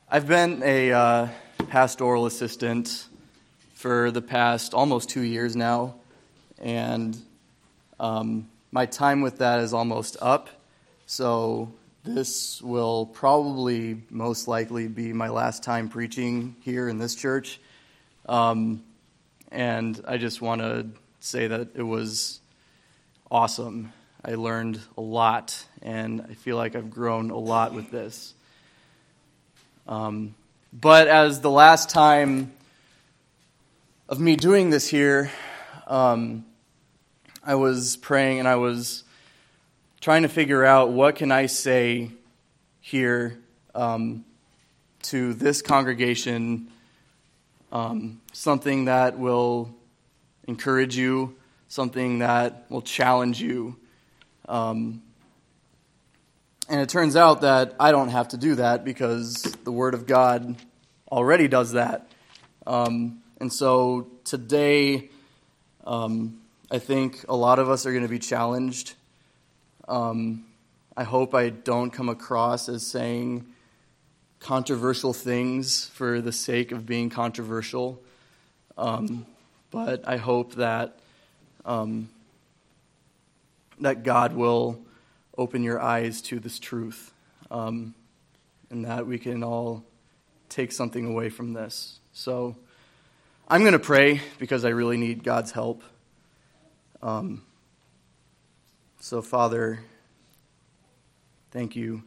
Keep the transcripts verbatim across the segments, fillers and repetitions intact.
I've been a uh, pastoral assistant for the past almost two years now, and um, my time with that is almost up, so this will probably most likely be my last time preaching here in this church, um, and I just want to say that it was awesome. I learned a lot, and I feel like I've grown a lot with this. Um, but as the last time of me doing this here, um, I was praying and I was trying to figure out what can I say here um, to this congregation, um, something that will encourage you, something that will challenge you. Um, and it turns out that I don't have to do that because the Word of God already does that. Um, and so today, um, I think a lot of us are going to be challenged. Um, I hope I don't come across as saying controversial things for the sake of being controversial. Um, but I hope that um, that God will open your eyes to this truth, um, and that we can all take something away from this. So I'm going to pray because I really need God's help. Um, so Father, thank you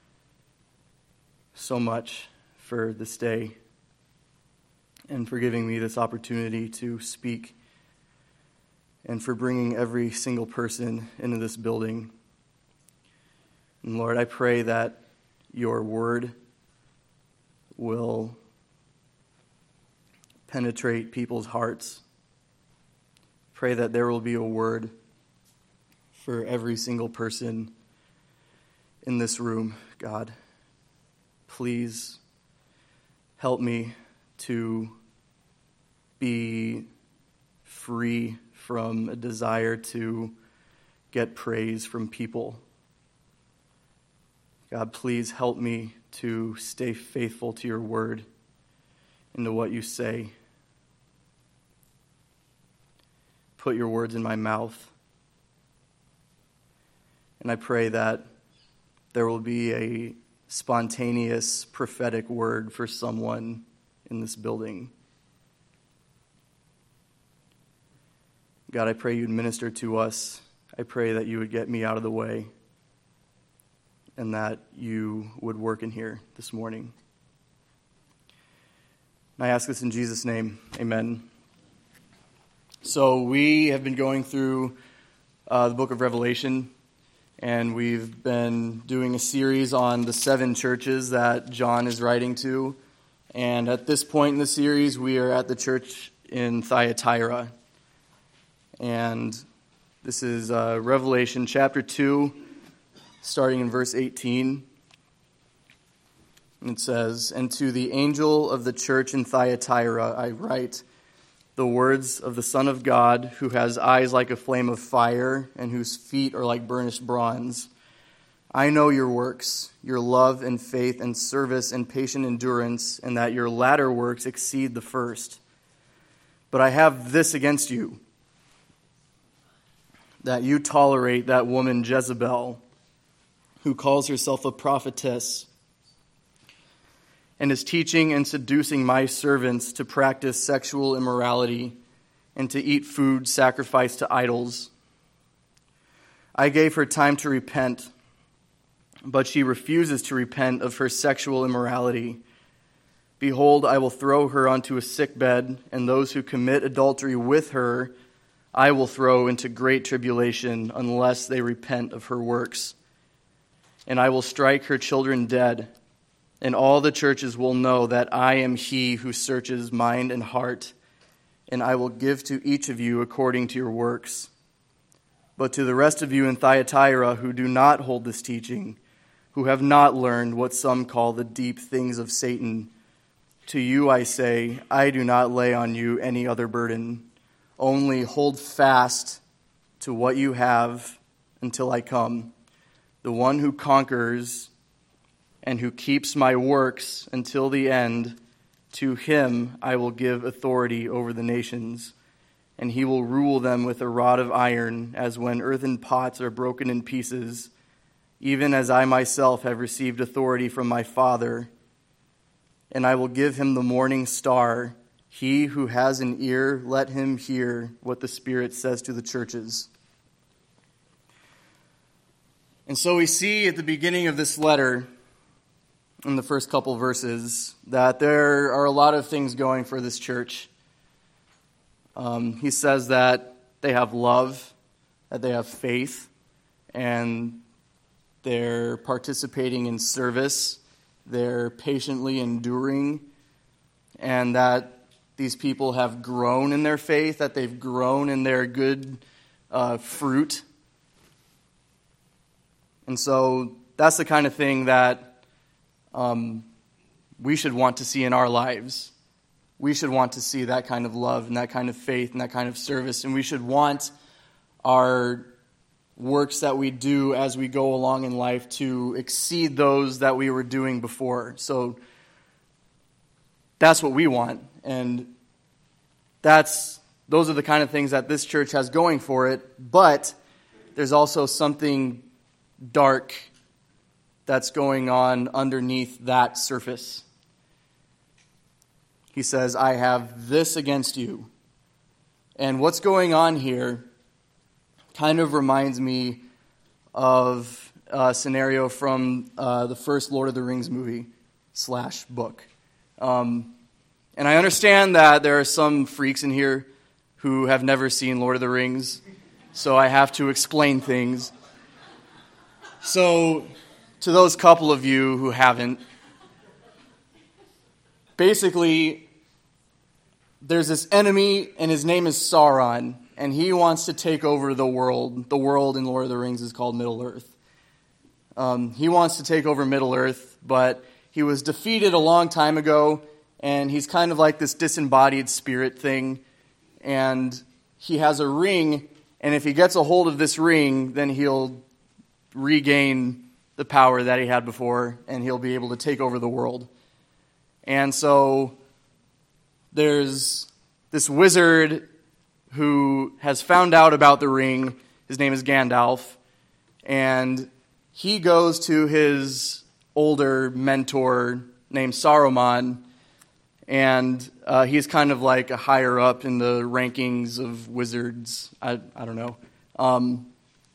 so much for this day and for giving me this opportunity to speak and for bringing every single person into this building. And Lord, I pray that your word will penetrate people's hearts. Pray that there will be a word for every single person in this room, God. Please help me to be free from a desire to get praise from people. God, please help me to stay faithful to your word and to what you say. Put your words in my mouth. And I pray that there will be a spontaneous prophetic word for someone in this building. God, I pray you'd minister to us. I pray that you would get me out of the way and that you would work in here this morning. And I ask this in Jesus' name. Amen. So we have been going through uh, the book of Revelation, and we've been doing a series on the seven churches that John is writing to. And at this point in the series, we are at the church in Thyatira. And this is uh, Revelation chapter two, starting in verse eighteen. And it says, "And to the angel of the church in Thyatira I write the words of the Son of God, who has eyes like a flame of fire and whose feet are like burnished bronze. I know your works, your love and faith and service and patient endurance, and that your latter works exceed the first. But I have this against you, that you tolerate that woman Jezebel, who calls herself a prophetess, and is teaching and seducing my servants to practice sexual immorality and to eat food sacrificed to idols. I gave her time to repent, but she refuses to repent of her sexual immorality. Behold, I will throw her onto a sickbed, and those who commit adultery with her I will throw into great tribulation unless they repent of her works. And I will strike her children dead, and all the churches will know that I am he who searches mind and heart, and I will give to each of you according to your works. But to the rest of you in Thyatira who do not hold this teaching, who have not learned what some call the deep things of Satan, to you I say, I do not lay on you any other burden. Only hold fast to what you have until I come. The one who conquers and who keeps my works until the end, to him I will give authority over the nations, and he will rule them with a rod of iron, as when earthen pots are broken in pieces, even as I myself have received authority from my Father. And I will give him the morning star. He who has an ear, let him hear what the Spirit says to the churches." And so we see at the beginning of this letter, in the first couple verses, that there are a lot of things going for this church. Um, he says that they have love, that they have faith, and they're participating in service, they're patiently enduring, and that these people have grown in their faith, that they've grown in their good uh, fruit. And so that's the kind of thing that Um, we should want to see in our lives. We should want to see that kind of love and that kind of faith and that kind of service. And we should want our works that we do as we go along in life to exceed those that we were doing before. So that's what we want. And that's those are the kind of things that this church has going for it. But there's also something dark that's going on underneath that surface. He says, "I have this against you." And what's going on here kind of reminds me of a scenario from uh, the first Lord of the Rings movie slash book. Um, and I understand that there are some freaks in here who have never seen Lord of the Rings, so I have to explain things. So, to those couple of you who haven't, basically, there's this enemy, and his name is Sauron, and he wants to take over the world. The world in Lord of the Rings is called Middle-earth. Um, he wants to take over Middle-earth, but he was defeated a long time ago, and he's kind of like this disembodied spirit thing, and he has a ring, and if he gets a hold of this ring, then he'll regain the power that he had before, and he'll be able to take over the world. And so there's this wizard who has found out about the ring. His name is Gandalf, and he goes to his older mentor named Saruman, and uh, he's kind of like a higher up in the rankings of wizards. I, I don't know. Um,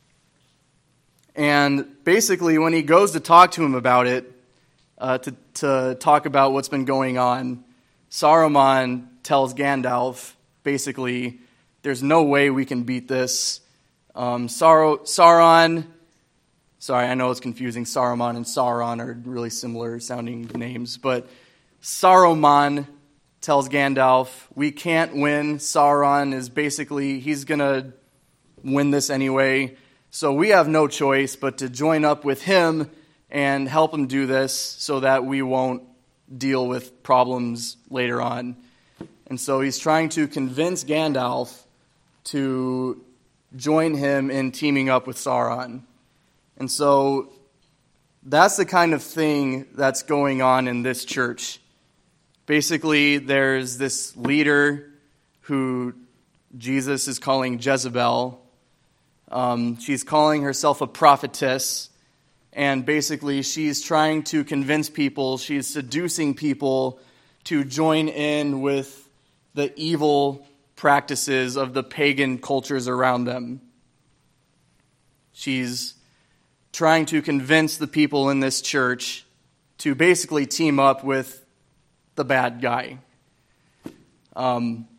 And basically, when he goes to talk to him about it, uh, to, to talk about what's been going on, Saruman tells Gandalf, basically, there's no way we can beat this. Um, Sar- Sauron, sorry, I know it's confusing. Saruman and Sauron are really similar sounding names, but Saruman tells Gandalf, we can't win. Sauron is basically, he's going to win this anyway. So we have no choice but to join up with him and help him do this so that we won't deal with problems later on. And so he's trying to convince Gandalf to join him in teaming up with Sauron. And so that's the kind of thing that's going on in this church. Basically, there's this leader who Jesus is calling Jezebel. Um, she's calling herself a prophetess, and basically she's trying to convince people, she's seducing people to join in with the evil practices of the pagan cultures around them. She's trying to convince the people in this church to basically team up with the bad guy. Um,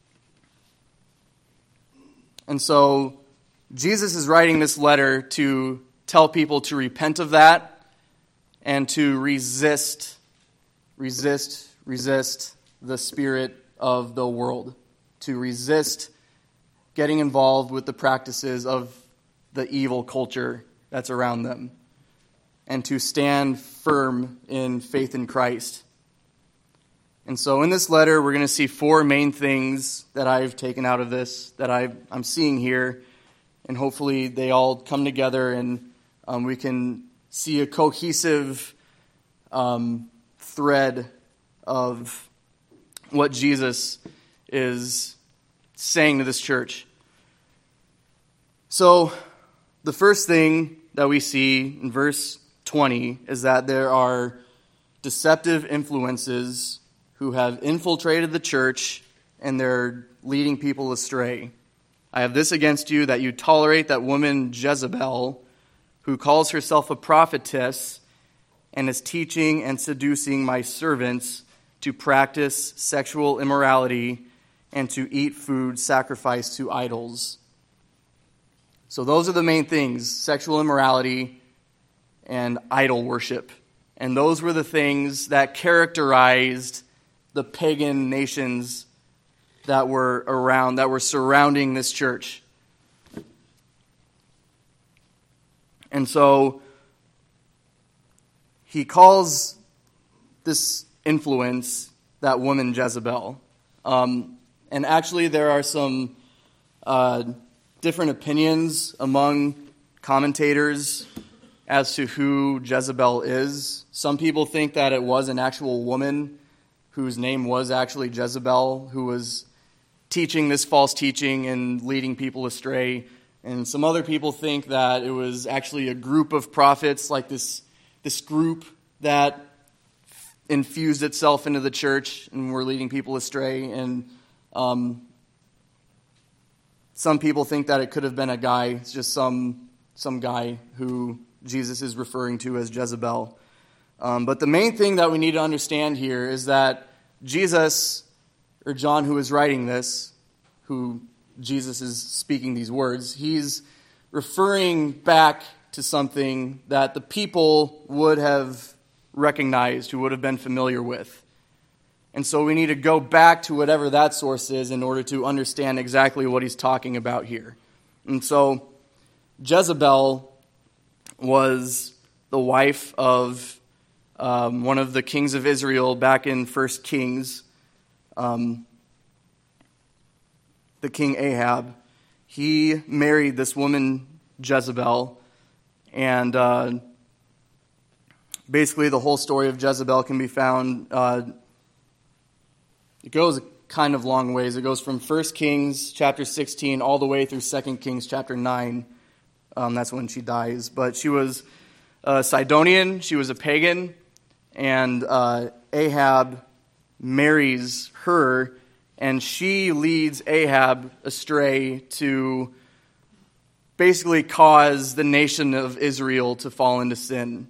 and so Jesus is writing this letter to tell people to repent of that and to resist, resist, resist the spirit of the world, to resist getting involved with the practices of the evil culture that's around them, and to stand firm in faith in Christ. And so in this letter, we're going to see four main things that I've taken out of this, that I've, I'm seeing here, and hopefully they all come together and um, we can see a cohesive um, thread of what Jesus is saying to this church. So, the first thing that we see in verse twenty is that there are deceptive influences who have infiltrated the church and they're leading people astray. I have this against you, that you tolerate that woman Jezebel, who calls herself a prophetess and is teaching and seducing my servants to practice sexual immorality and to eat food sacrificed to idols. So those are the main things: sexual immorality and idol worship. And those were the things that characterized the pagan nations that were around, that were surrounding this church. And so he calls this influence that woman Jezebel. Um, and actually there are some uh, different opinions among commentators as to who Jezebel is. Some people think that it was an actual woman whose name was actually Jezebel, who was teaching this false teaching and leading people astray. And some other people think that it was actually a group of prophets, like this, this group that infused itself into the church and were leading people astray. And um, some people think that it could have been a guy. It's just some some guy who Jesus is referring to as Jezebel. Um, but the main thing that we need to understand here is that Jesus, or John who is writing this, who Jesus is speaking these words, he's referring back to something that the people would have recognized, who would have been familiar with. And so we need to go back to whatever that source is in order to understand exactly what he's talking about here. And so Jezebel was the wife of um, one of the kings of Israel back in First Kings, um, the king Ahab. He married this woman Jezebel, and uh, basically the whole story of Jezebel can be found. Uh, it goes a kind of long ways. It goes from First Kings chapter sixteen all the way through Second Kings chapter nine. Um, that's when she dies. But she was a Sidonian. She was a pagan. And uh, Ahab marries her, and she leads Ahab astray to basically cause the nation of Israel to fall into sin.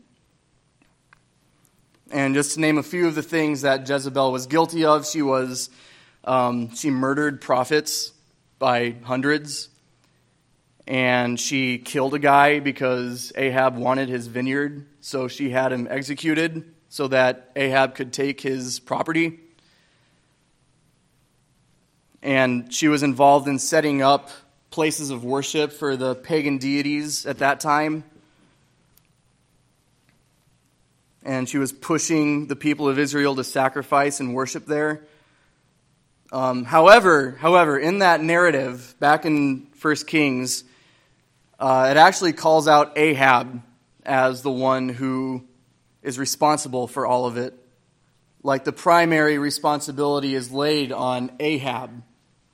And just to name a few of the things that Jezebel was guilty of, she was um, she murdered prophets by hundreds. And she killed a guy because Ahab wanted his vineyard, so she had him executed so that Ahab could take his property. And she was involved in setting up places of worship for the pagan deities at that time. And she was pushing the people of Israel to sacrifice and worship there. Um, however, however, in that narrative, back in First Kings, uh, it actually calls out Ahab as the one who is responsible for all of it. Like the primary responsibility is laid on Ahab.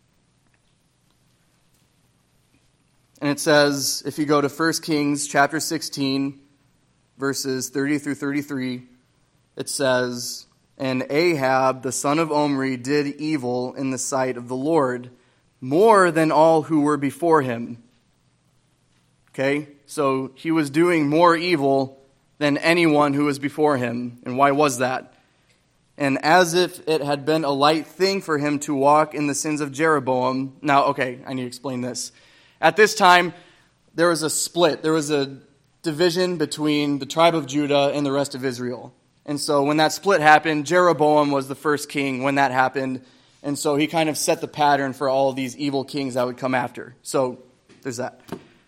And it says, if you go to First Kings chapter sixteen, verses thirty through thirty-three, it says, "And Ahab, the son of Omri, did evil in the sight of the Lord, more than all who were before him." Okay, so he was doing more evil than anyone who was before him. And why was that? "And as if it had been a light thing for him to walk in the sins of Jeroboam." Now, okay, I need to explain this. At this time, there was a split. There was a division between the tribe of Judah and the rest of Israel. And so when that split happened, Jeroboam was the first king when that happened. And so he kind of set the pattern for all of these evil kings that would come after. So there's that.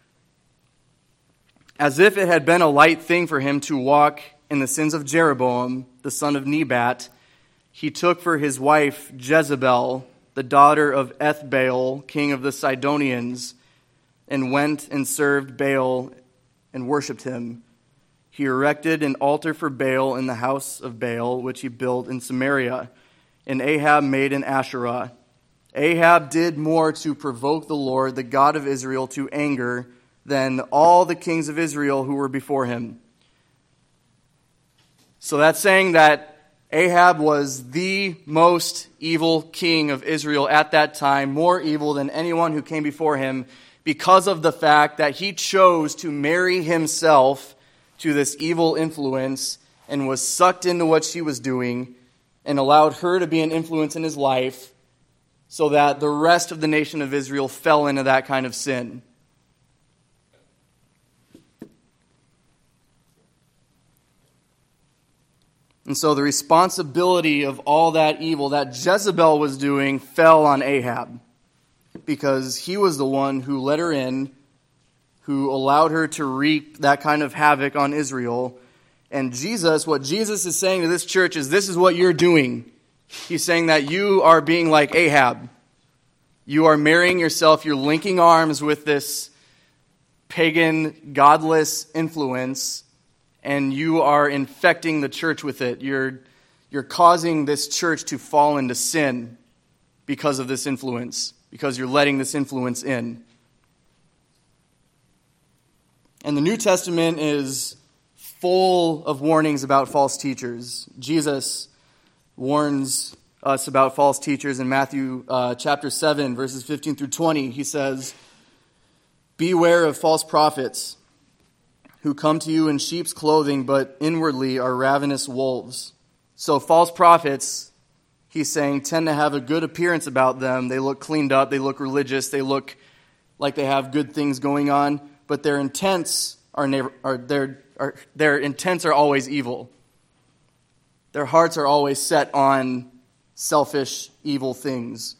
"As if it had been a light thing for him to walk in the sins of Jeroboam, the son of Nebat, he took for his wife Jezebel, the daughter of Ethbaal, king of the Sidonians, and went and served Baal and worshipped him. he erected an altar for Baal in the house of Baal, which he built in Samaria. And Ahab made an Asherah. Ahab did more to provoke the Lord, the God of Israel, to anger than all the kings of Israel who were before him. So that's saying that Ahab was the most evil king of Israel at that time, more evil than anyone who came before him, because of the fact that he chose to marry himself to this evil influence and was sucked into what she was doing and allowed her to be an influence in his life so that the rest of the nation of Israel fell into that kind of sin. And so the responsibility of all that evil that Jezebel was doing fell on Ahab, because he was the one who let her in, who allowed her to wreak that kind of havoc on Israel. And Jesus, what Jesus is saying to this church is, this is what you're doing. He's saying that you are being like Ahab. You are marrying yourself, you're linking arms with this pagan, godless influence, and you are infecting the church with it. You're, you're causing this church to fall into sin because of this influence, because you're letting this influence in. And the New Testament is full of warnings about false teachers. Jesus warns us about false teachers in Matthew uh, chapter seven, verses fifteen through twenty. He says, "Beware of false prophets who come to you in sheep's clothing, but inwardly are ravenous wolves." So false prophets, he's saying, tend to have a good appearance about them. They look cleaned up, they look religious, they look like they have good things going on, but their intents are never are their are, their intents are always evil. Their hearts are always set on selfish, evil things.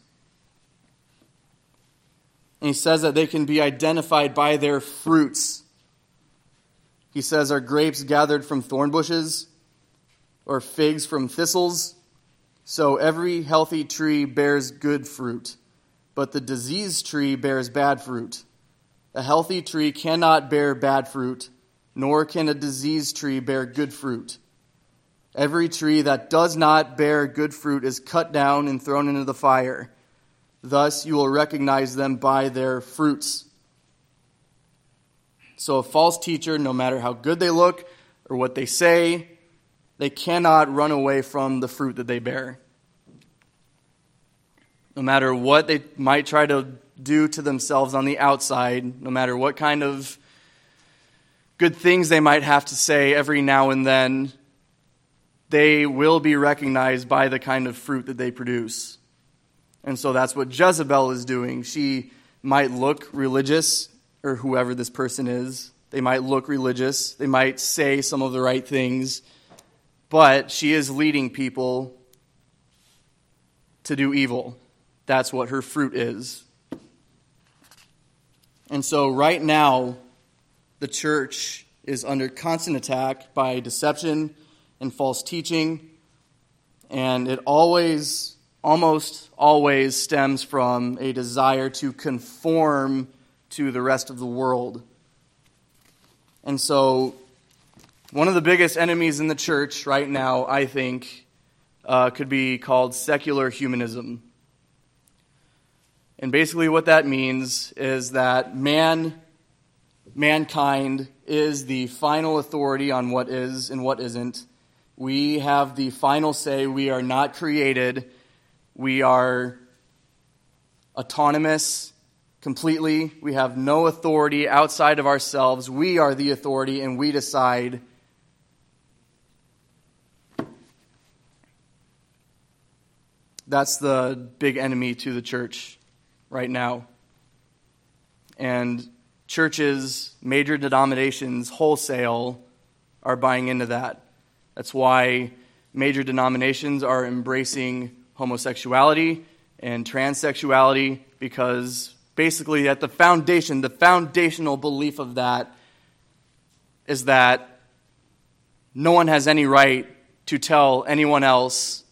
And he says that they can be identified by their fruits. He says, "Are grapes gathered from thorn bushes, or figs from thistles? So every healthy tree bears good fruit, but the diseased tree bears bad fruit. A healthy tree cannot bear bad fruit, nor can a diseased tree bear good fruit. Every tree that does not bear good fruit is cut down and thrown into the fire. Thus you will recognize them by their fruits." So a false teacher, no matter how good they look or what they say, they cannot run away from the fruit that they bear. No matter what they might try to do to themselves on the outside, no matter what kind of good things they might have to say every now and then, they will be recognized by the kind of fruit that they produce. And so that's what Jezebel is doing. She might look religious, or whoever this person is. They might look religious. They might say some of the right things. But she is leading people to do evil. That's what her fruit is. And so right now, the church is under constant attack by deception and false teaching. And it always, almost always stems from a desire to conform to the rest of the world. And so one of the biggest enemies in the church right now, I think, uh, could be called secular humanism. And basically what that means is that man, mankind is the final authority on what is and what isn't. We have the final say. We are not created. We are autonomous completely. We have no authority outside of ourselves. We are the authority, and we decide. That's the big enemy to the church right now. And churches, major denominations, wholesale, are buying into that. That's why major denominations are embracing homosexuality and transsexuality, because basically at the foundation, the foundational belief of that is that no one has any right to tell anyone else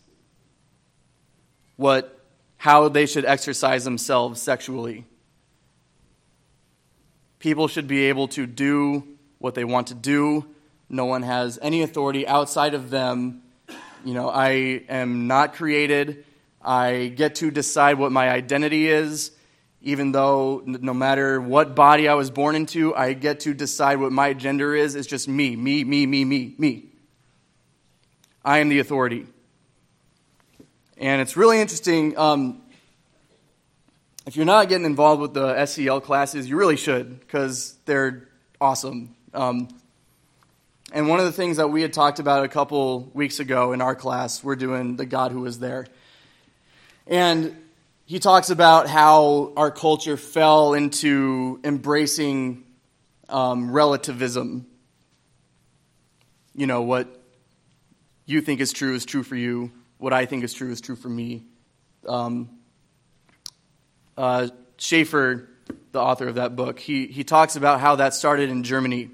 what how they should exercise themselves sexually. People should be able to do what they want to do No one has any authority outside of them. You know, I am not created. I get to decide what my identity is. Even though no matter what body I was born into, I get to decide what my gender is. It's just me, me, me, me, me, me. I am the authority. And it's really interesting. Um, if you're not getting involved with the S C L classes, you really should, because they're awesome. Um, and one of the things that we had talked about a couple weeks ago in our class, we're doing The God Who Was There. And he talks about how our culture fell into embracing um, relativism. You know, what you think is true is true for you. What I think is true is true for me. Um, uh, Schaeffer, the author of that book, he, he talks about how that started in Germany.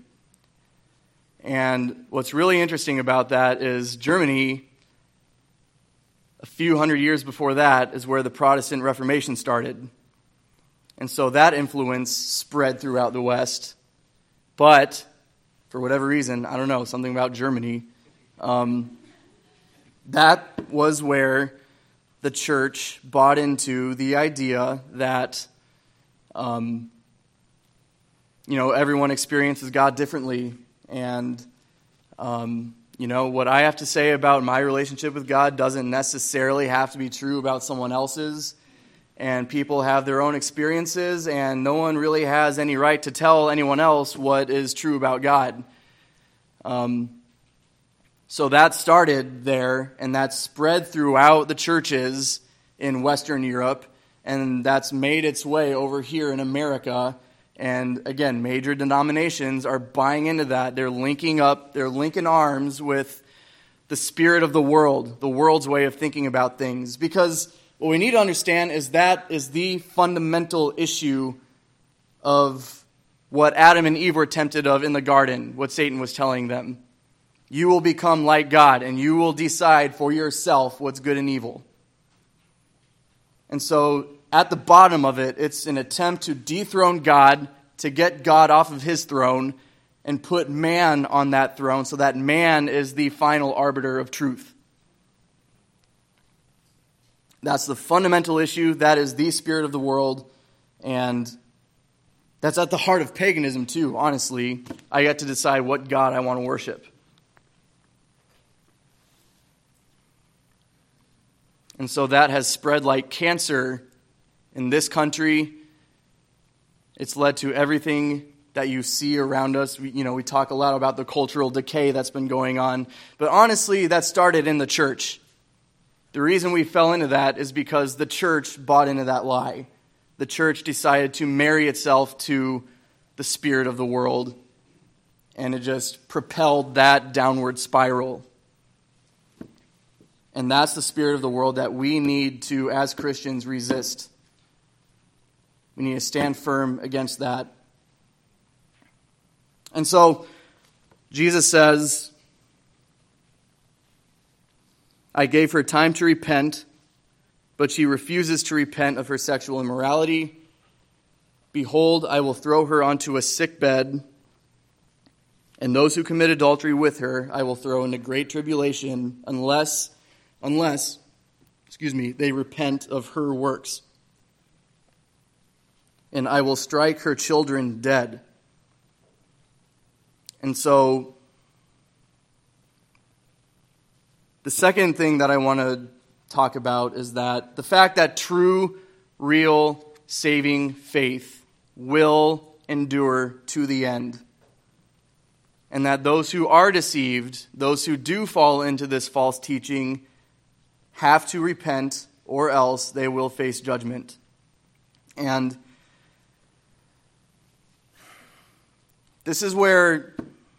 And what's really interesting about that is Germany, a few hundred years before that, is where the Protestant Reformation started. And so that influence spread throughout the West. But, for whatever reason, I don't know, something about Germany, um, that was where the church bought into the idea that, um, you know, everyone experiences God differently. And, um, you know, what I have to say about my relationship with God doesn't necessarily have to be true about someone else's. And people have their own experiences, and no one really has any right to tell anyone else what is true about God. Um, so that started there, and that spread throughout the churches in Western Europe, and that's made its way over here in America. And again, major denominations are buying into that. They're linking up, they're linking arms with the spirit of the world, the world's way of thinking about things. Because what we need to understand is that is the fundamental issue of what Adam and Eve were tempted of in the garden, what Satan was telling them. You will become like God, and you will decide for yourself what's good and evil. And so, at the bottom of it, it's an attempt to dethrone God, to get God off of his throne, and put man on that throne so that man is the final arbiter of truth. That's the fundamental issue. That is the spirit of the world. And that's at the heart of paganism too, honestly. I get to decide what God I want to worship. And so that has spread like cancer in this country. It's led to everything that you see around us. We, you know, we talk a lot about the cultural decay that's been going on. But honestly, that started in the church. The reason we fell into that is because the church bought into that lie. The church decided to marry itself to the spirit of the world. And it just propelled that downward spiral. And that's the spirit of the world that we need to, as Christians, resist. We need to stand firm against that. And so, Jesus says, I gave her time to repent, but she refuses to repent of her sexual immorality. Behold, I will throw her onto a sick bed, and those who commit adultery with her I will throw into great tribulation, unless, unless, excuse me, they repent of her works. And I will strike her children dead. And so, the second thing that I want to talk about is that the fact that true, real, saving faith will endure to the end. And that those who are deceived, those who do fall into this false teaching, have to repent, or else they will face judgment. And this is where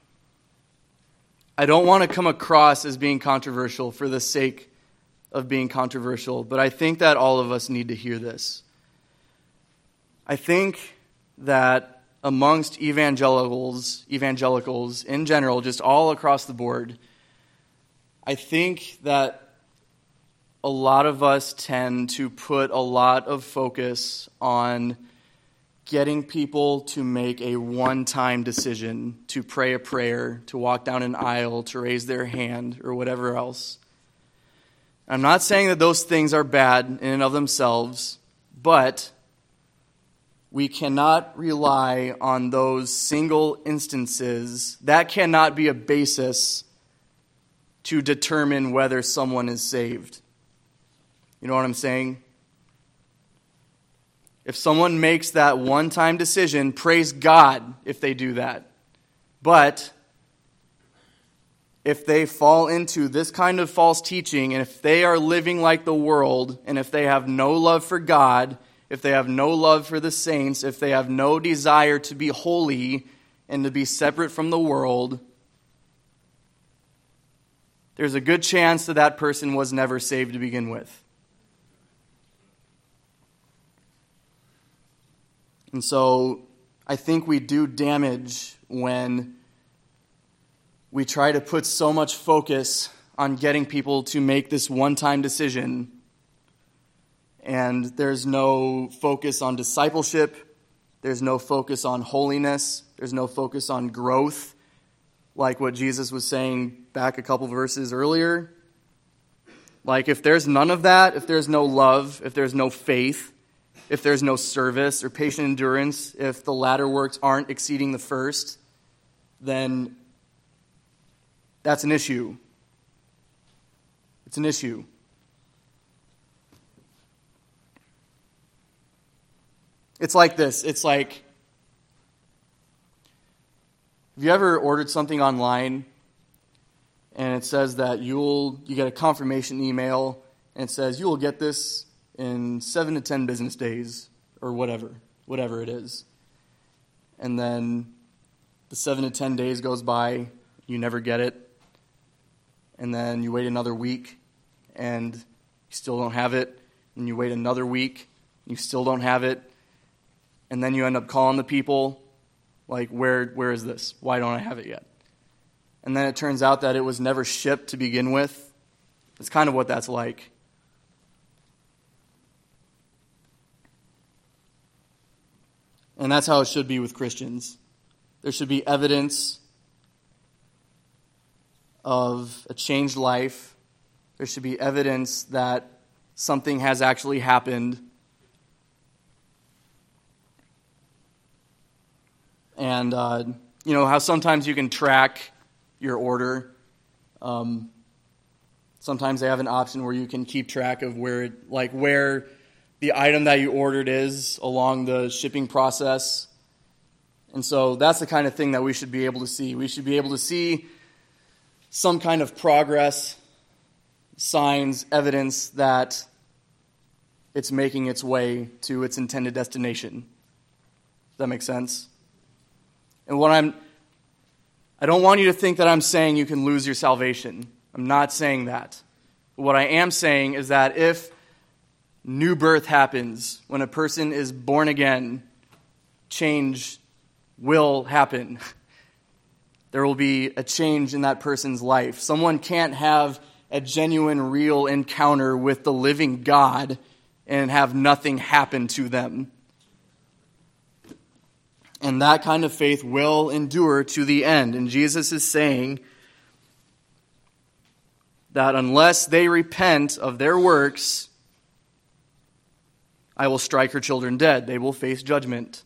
I don't want to come across as being controversial for the sake of being controversial, but I think that all of us need to hear this. I think that amongst evangelicals, evangelicals in general, just all across the board, I think that a lot of us tend to put a lot of focus on getting people to make a one-time decision, to pray a prayer, to walk down an aisle, to raise their hand, or whatever else. I'm not saying that those things are bad in and of themselves, but we cannot rely on those single instances. That cannot be a basis to determine whether someone is saved. You know what I'm saying? If someone makes that one-time decision, praise God if they do that. But if they fall into this kind of false teaching, and if they are living like the world, and if they have no love for God, if they have no love for the saints, if they have no desire to be holy and to be separate from the world, there's a good chance that that person was never saved to begin with. And so I think we do damage when we try to put so much focus on getting people to make this one-time decision, and there's no focus on discipleship, there's no focus on holiness, there's no focus on growth, like what Jesus was saying back a couple verses earlier. Like, if there's none of that, if there's no love, if there's no faith, if there's no service or patient endurance, if the latter works aren't exceeding the first, then that's an issue. It's an issue. It's like this. It's like, have you ever ordered something online and it says that you'll you get a confirmation email and it says you will get this in seven to ten business days or whatever, whatever it is. And then the seven to ten days goes by, you never get it. And then you wait another week and you still don't have it. And you wait another week, you still don't have it. And then you end up calling the people, like, where where is this? Why don't I have it yet? And then it turns out that it was never shipped to begin with. It's kind of what that's like. And that's how it should be with Christians. There should be evidence of a changed life. There should be evidence that something has actually happened. And, uh, you know, how sometimes you can track your order. Um, sometimes they have an option where you can keep track of where, it, like, where the item that you ordered is along the shipping process. And so that's the kind of thing that we should be able to see. We should be able to see some kind of progress, signs, evidence that it's making its way to its intended destination. Does that make sense? And what I'm, I don't want you to think that I'm saying you can lose your salvation. I'm not saying that. But what I am saying is that if new birth happens, when a person is born again, change will happen. There will be a change in that person's life. Someone can't have a genuine, real encounter with the living God and have nothing happen to them. And that kind of faith will endure to the end. And Jesus is saying that unless they repent of their works, I will strike her children dead. They will face judgment.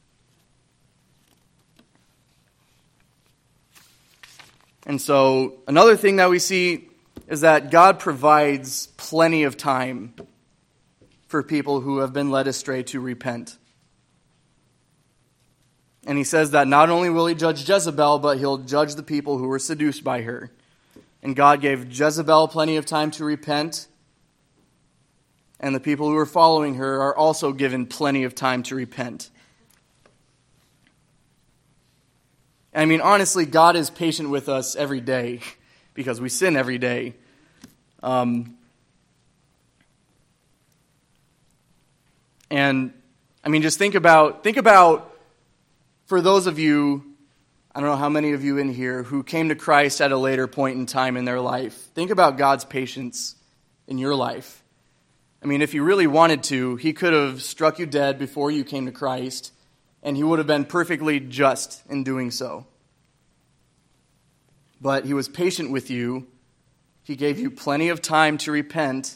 And so another thing that we see is that God provides plenty of time for people who have been led astray to repent. And he says that not only will he judge Jezebel, but he'll judge the people who were seduced by her. And God gave Jezebel plenty of time to repent. And the people who are following her are also given plenty of time to repent. I mean, honestly, God is patient with us every day because we sin every day. Um, and, I mean, just think about, think about, for those of you, I don't know how many of you in here, who came to Christ at a later point in time in their life. Think about God's patience in your life. I mean, if he really wanted to, he could have struck you dead before you came to Christ, and he would have been perfectly just in doing so. But he was patient with you. He gave you plenty of time to repent.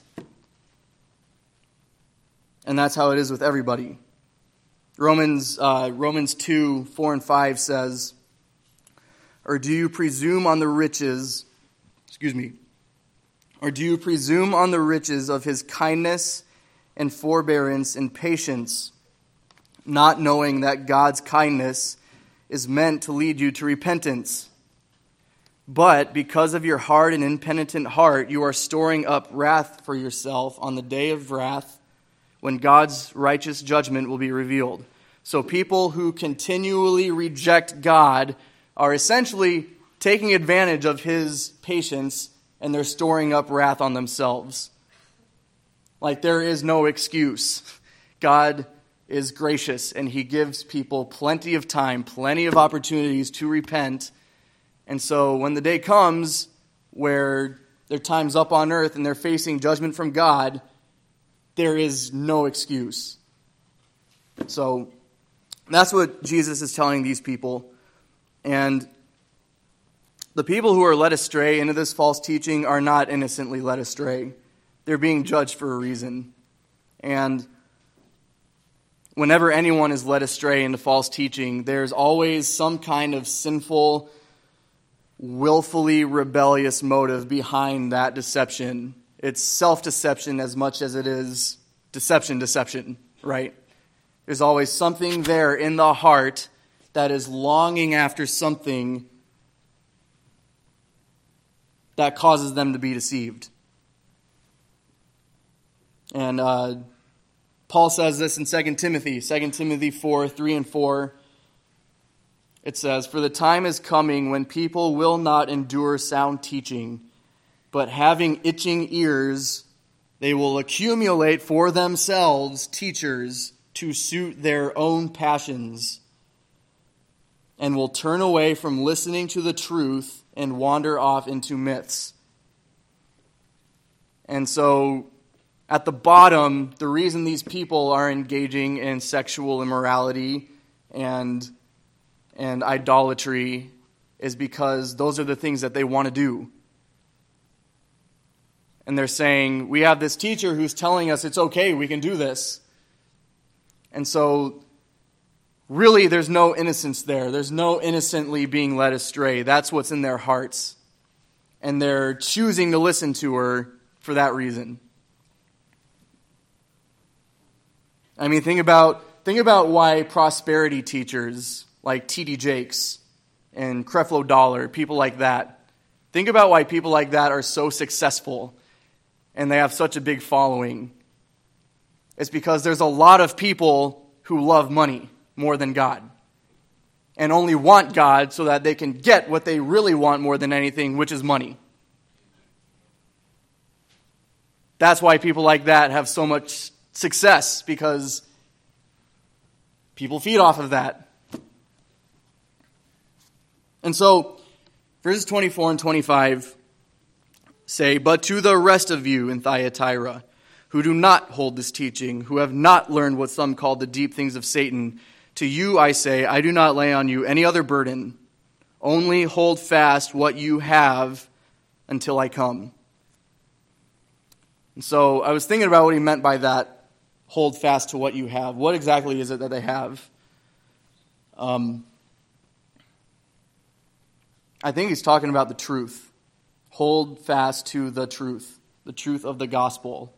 And that's how it is with everybody. Romans uh, Romans two, four and five says, Or do you presume on the riches, excuse me, or do you presume on the riches of his kindness and forbearance and patience, not knowing that God's kindness is meant to lead you to repentance? But because of your hard and impenitent heart, you are storing up wrath for yourself on the day of wrath, when God's righteous judgment will be revealed. So people who continually reject God are essentially taking advantage of his patience, and they're storing up wrath on themselves. Like, there is no excuse. God is gracious, and he gives people plenty of time, plenty of opportunities to repent. And so when the day comes where their time's up on earth and they're facing judgment from God, there is no excuse. So that's what Jesus is telling these people. And the people who are led astray into this false teaching are not innocently led astray. They're being judged for a reason. And whenever anyone is led astray into false teaching, there's always some kind of sinful, willfully rebellious motive behind that deception. It's self-deception as much as it is deception, deception, right? There's always something there in the heart that is longing after something that causes them to be deceived. And uh, Paul says this in Second Timothy, Second Timothy four, three and four. It says, For the time is coming when people will not endure sound teaching, but having itching ears, they will accumulate for themselves teachers to suit their own passions, and will turn away from listening to the truth and wander off into myths. And so, at the bottom, the reason these people are engaging in sexual immorality and, and idolatry is because those are the things that they want to do. And they're saying, we have this teacher who's telling us it's okay, we can do this. And so, really, there's no innocence there. There's no innocently being led astray. That's what's in their hearts. And they're choosing to listen to her for that reason. I mean, think about think about why prosperity teachers like T D Jakes and Creflo Dollar, people like that, think about why people like that are so successful and they have such a big following. It's because there's a lot of people who love money more than God and only want God so that they can get what they really want more than anything, which is money. That's why people like that have so much success, because people feed off of that. And so, verses twenty-four and twenty-five say, But to the rest of you in Thyatira, who do not hold this teaching, who have not learned what some call the deep things of Satan, to you I say, I do not lay on you any other burden. Only hold fast what you have until I come. And so I was thinking about what he meant by that, hold fast to what you have. What exactly is it that they have? Um, I think he's talking about the truth. Hold fast to the truth, the truth of the gospel.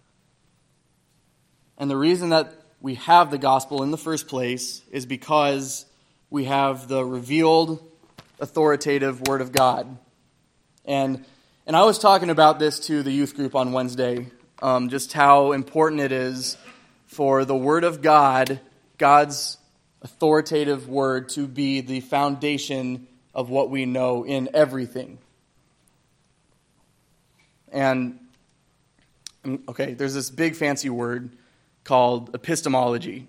And the reason that we have the gospel in the first place is because we have the revealed, authoritative Word of God. And and I was talking about this to the youth group on Wednesday, um, just how important it is for the Word of God, God's authoritative Word, to be the foundation of what we know in everything. And, okay, there's this big fancy word called epistemology.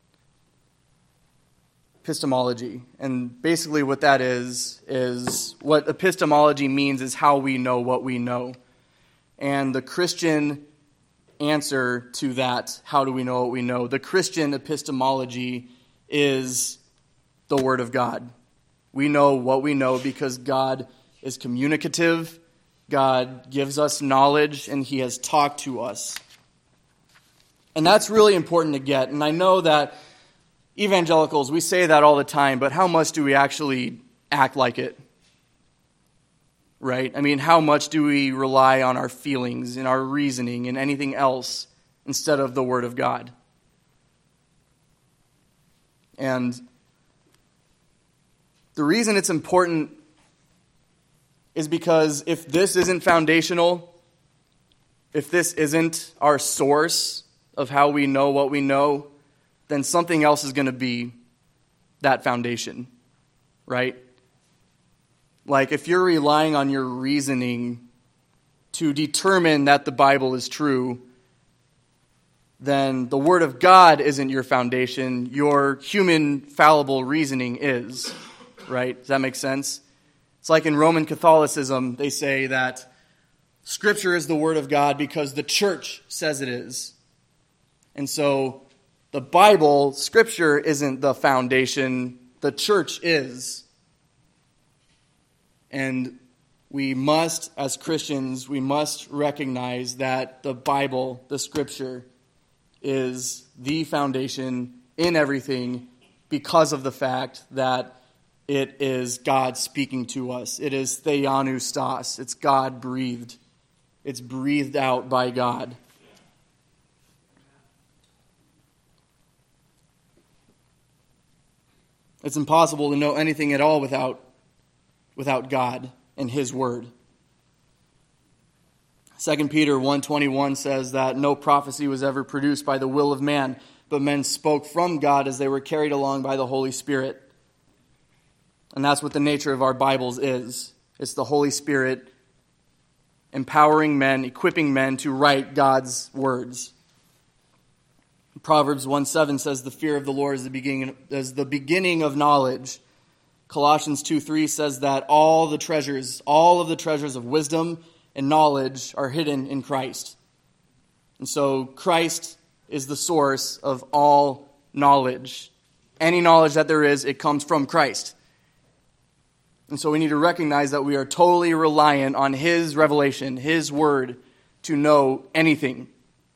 Epistemology. And basically what that is, is what epistemology means is how we know what we know. And the Christian answer to that, how do we know what we know? The Christian epistemology is the Word of God. We know what we know because God is communicative. God gives us knowledge, and He has talked to us. And that's really important to get. And I know that evangelicals, we say that all the time, but how much do we actually act like it? Right? I mean, how much do we rely on our feelings and our reasoning and anything else instead of the Word of God? And the reason it's important is because if this isn't foundational, if this isn't our source of how we know what we know, then something else is going to be that foundation, right? Like if you're relying on your reasoning to determine that the Bible is true, then the Word of God isn't your foundation. Your human fallible reasoning is, right? Does that make sense? It's like in Roman Catholicism, they say that Scripture is the Word of God because the church says it is. And so the Bible, Scripture, isn't the foundation. The church is. And we must, as Christians, we must recognize that the Bible, the Scripture, is the foundation in everything because of the fact that it is God speaking to us. It is theopneustos. It's God breathed. It's breathed out by God. It's impossible to know anything at all without, without God and His Word. Second Peter one twenty-one says that no prophecy was ever produced by the will of man, but men spoke from God as they were carried along by the Holy Spirit. And that's what the nature of our Bibles is. It's the Holy Spirit empowering men, equipping men to write God's words. Proverbs one seven says the fear of the Lord is the beginning, is the beginning of knowledge. Colossians two three says that all the treasures, all of the treasures of wisdom and knowledge are hidden in Christ. And so Christ is the source of all knowledge. Any knowledge that there is, it comes from Christ. And so we need to recognize that we are totally reliant on His revelation, His Word, to know anything.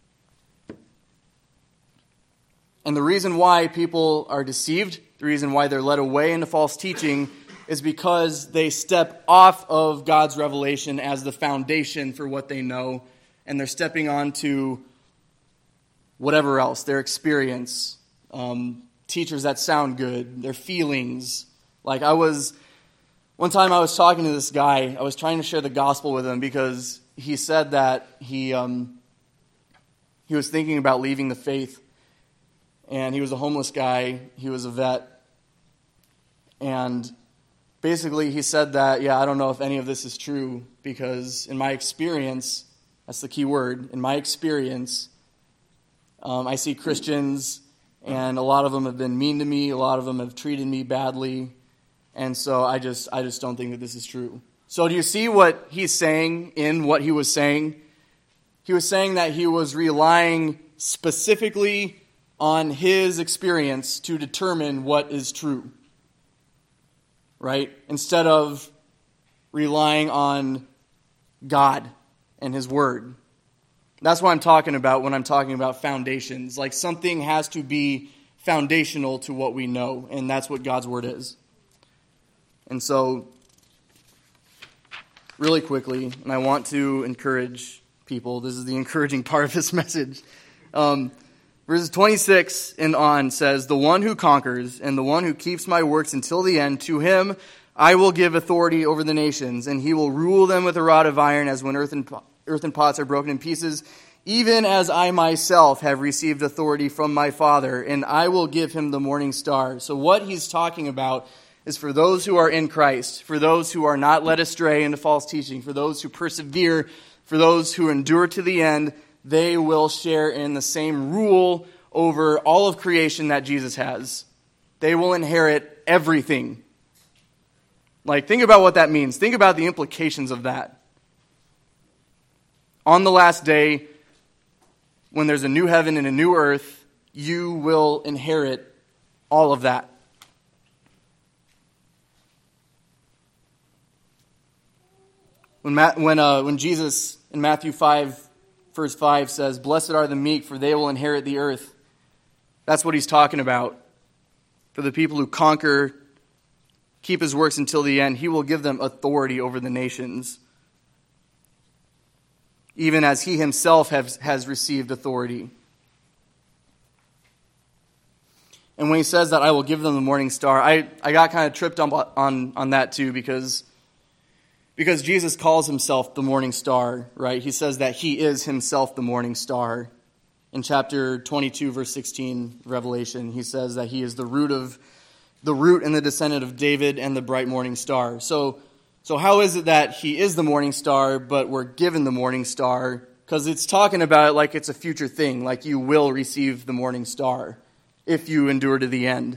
And the reason why people are deceived, the reason why they're led away into false teaching, is because they step off of God's revelation as the foundation for what they know, and they're stepping onto whatever else, their experience, um, teachers that sound good, their feelings. Like I was, one time I was talking to this guy, I was trying to share the gospel with him because he said that he um, he was thinking about leaving the faith. And he was a homeless guy. He was a vet. And basically he said that, yeah, I don't know if any of this is true because in my experience, that's the key word, in my experience, um, I see Christians and a lot of them have been mean to me. A lot of them have treated me badly. And so I just, I just don't think that this is true. So do you see what he's saying in what he was saying? He was saying that he was relying specifically on his experience to determine what is true, right? Instead of relying on God and His Word. That's what I'm talking about when I'm talking about foundations. Like something has to be foundational to what we know, and that's what God's Word is. And so, really quickly, and I want to encourage people, this is the encouraging part of this message. Um, Verses twenty-six and on says, "The one who conquers and the one who keeps my works until the end, to him I will give authority over the nations, and he will rule them with a rod of iron, as when earthen, earthen pots are broken in pieces, even as I myself have received authority from my Father, and I will give him the morning star." So what he's talking about is for those who are in Christ, for those who are not led astray into false teaching, for those who persevere, for those who endure to the end, they will share in the same rule over all of creation that Jesus has. They will inherit everything. Like, think about what that means. Think about the implications of that. On the last day, when there's a new heaven and a new earth, you will inherit all of that. When Ma- when uh, when Jesus in Matthew five, verse five says, "Blessed are the meek, for they will inherit the earth," that's what he's talking about. For the people who conquer, keep his works until the end, he will give them authority over the nations, even as he himself has, has received authority. And when he says that I will give them the morning star, I, I got kind of tripped on, on, on that too, because, because Jesus calls himself the morning star, right? He says that he is himself the morning star. In chapter twenty-two, verse sixteen, Revelation, he says that he is the root of the root and the descendant of David and the bright morning star. So, so how is it that he is the morning star, but we're given the morning star? Because it's talking about it like it's a future thing, like you will receive the morning star if you endure to the end.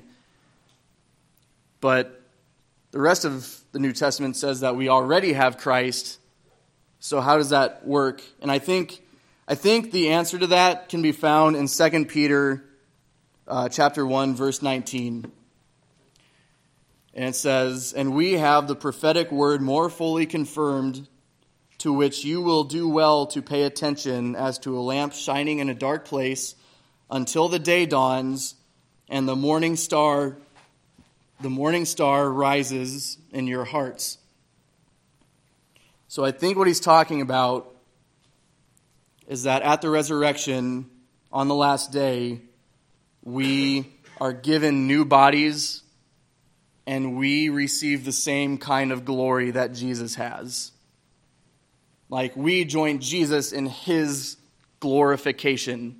But the rest of the New Testament says that we already have Christ. So how does that work? And I think I think the answer to that can be found in Second Peter uh, chapter one, verse nineteen. And it says, "And we have the prophetic word more fully confirmed, to which you will do well to pay attention as to a lamp shining in a dark place until the day dawns and the morning star the morning star rises in your hearts." So I think what he's talking about is that at the resurrection, on the last day, we are given new bodies and we receive the same kind of glory that Jesus has. Like, we join Jesus in his glorification.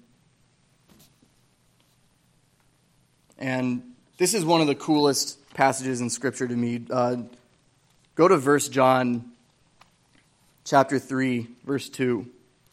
And this is one of the coolest passages in Scripture to me. Uh, go to verse John chapter three, verse two.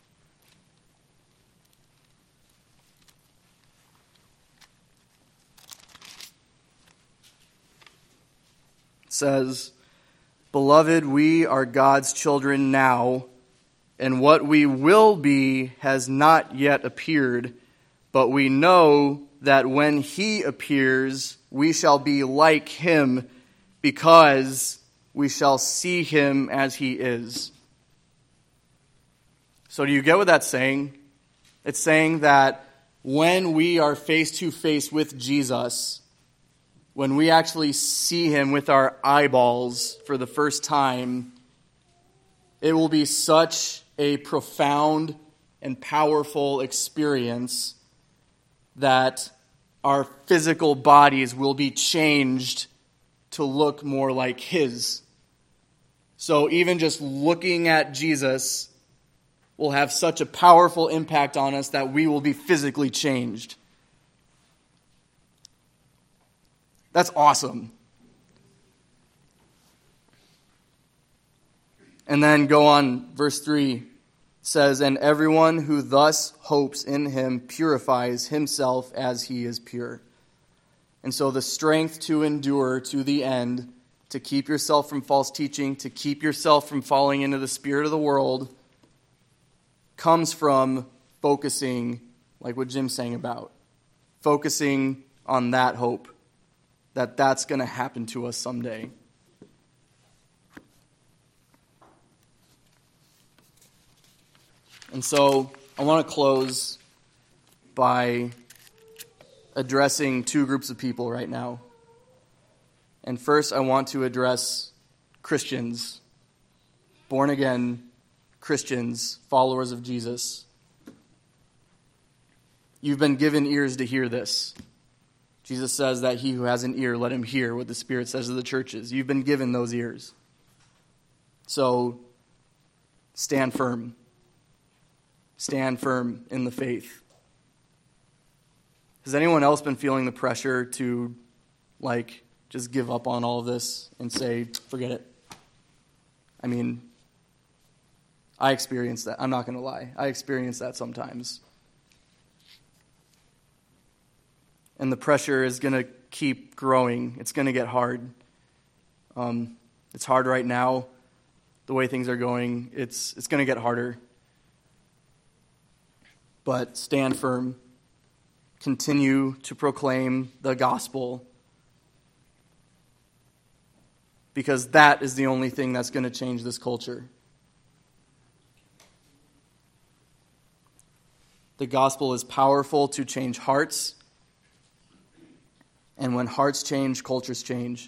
It says, "Beloved, we are God's children now, and what we will be has not yet appeared, but we know that when he appears, we shall be like him, because we shall see him as he is." So do you get what that's saying? It's saying that when we are face to face with Jesus, when we actually see him with our eyeballs for the first time, it will be such a profound and powerful experience that our physical bodies will be changed to look more like his. So even just looking at Jesus will have such a powerful impact on us that we will be physically changed. That's awesome. And then go on, verse three says, "And everyone who thus hopes in him purifies himself as he is pure." And so the strength to endure to the end, to keep yourself from false teaching, to keep yourself from falling into the spirit of the world, comes from focusing, like what Jim's saying about, focusing on that hope, that that's going to happen to us someday. And so I want to close by addressing two groups of people right now. And first, I want to address Christians, born-again Christians, followers of Jesus. You've been given ears to hear this. Jesus says that he who has an ear, let him hear what the Spirit says to the churches. You've been given those ears. So stand firm. Stand firm in the faith. Has anyone else been feeling the pressure to, like, just give up on all of this and say, forget it? I mean, I experience that. I'm not going to lie. I experience that sometimes. And the pressure is going to keep growing. It's going to get hard. Um, it's hard right now. The way things are going, it's it's going to get harder. But stand firm. continue to proclaim the gospel, because that is the only thing that's going to change this culture. The gospel is powerful to change hearts, and when hearts change, cultures change.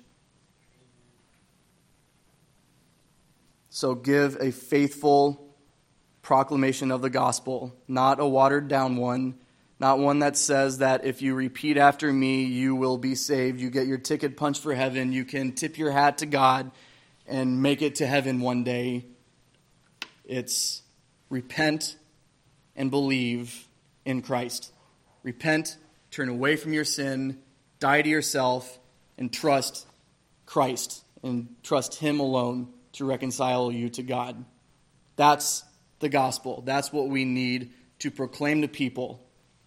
So give a faithful proclamation of the gospel, not a watered down one, not one that says that if you repeat after me, you will be saved. You get your ticket punched for heaven. You can tip your hat to God and make it to heaven one day. It's repent and believe in Christ. Repent, turn away from your sin, die to yourself, and trust Christ and trust Him alone to reconcile you to God. That's the gospel. That's what we need to proclaim to people.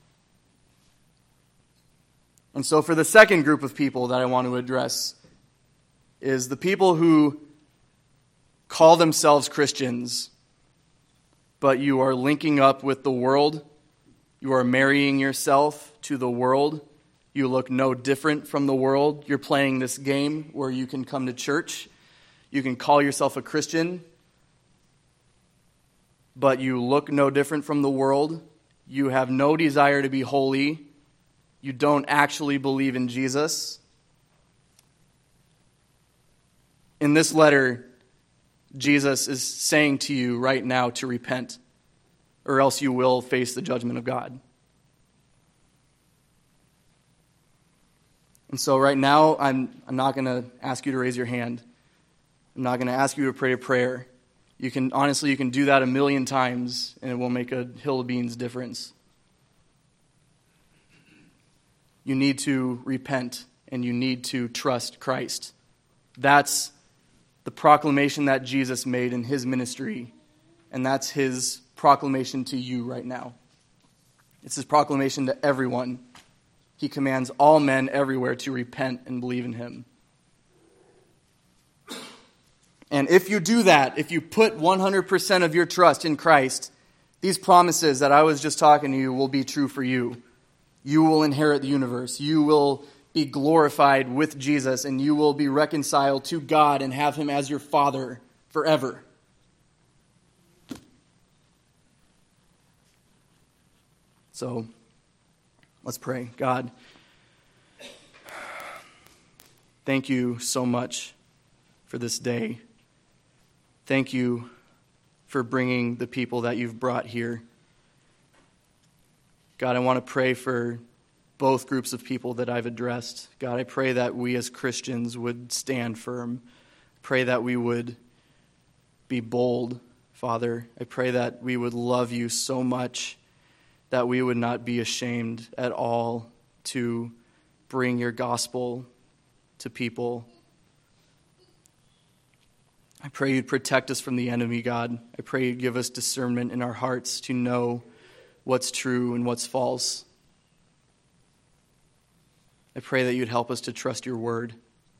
And so for the second group of people that I want to address is the people who call themselves Christians, but you are linking up with the world. You are marrying yourself to the world. You look no different from the world. You're playing this game where you can come to church. You can call yourself a Christian, but you look no different from the world. You have no desire to be holy. You don't actually believe in Jesus. In this letter, Jesus is saying to you right now to repent, or else you will face the judgment of God. And so right now, I'm, I'm not going to ask you to raise your hand. I'm not going to ask you to pray a prayer. You can, honestly, you can do that a million times, and it won't make a hill of beans difference. You need to repent, and you need to trust Christ. That's the proclamation that Jesus made in His ministry, and that's His proclamation to you right now. It's His proclamation to everyone. He commands all men everywhere to repent and believe in Him. And if you do that, if you put one hundred percent of your trust in Christ, these promises that I was just talking to you will be true for you. You will inherit the universe. You will be glorified with Jesus, and you will be reconciled to God and have Him as your Father forever. So, let's pray. God, thank you so much for this day. Thank you for bringing the people that you've brought here. God, I want to pray for both groups of people that I've addressed. God, I pray that we as Christians would stand firm. Pray that we would be bold, Father. I pray that we would love you so much that we would not be ashamed at all to bring your gospel to people. I pray you'd protect us from the enemy, God. I pray you'd give us discernment in our hearts to know what's true and what's false. I pray that you'd help us to trust your word.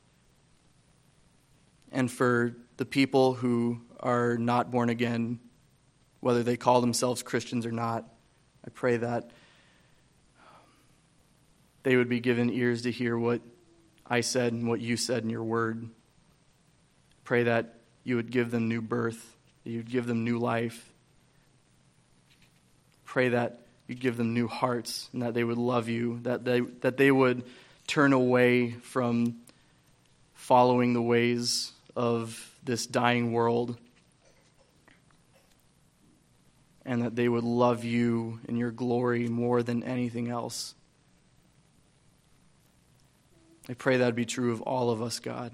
And for the people who are not born again, whether they call themselves Christians or not, I pray that they would be given ears to hear what I said and what you said in your word. Pray that you would give them new birth, that you'd give them new life. Pray that you'd give them new hearts and that they would love you, that they that they would turn away from following the ways of this dying world, and that they would love you and your glory more than anything else. I pray that would be true of all of us, God.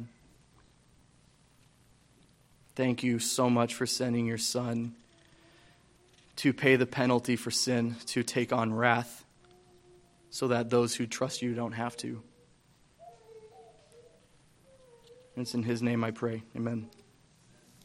Thank you so much for sending your Son to pay the penalty for sin, to take on wrath, so that those who trust you don't have to. And it's in His name I pray. Amen.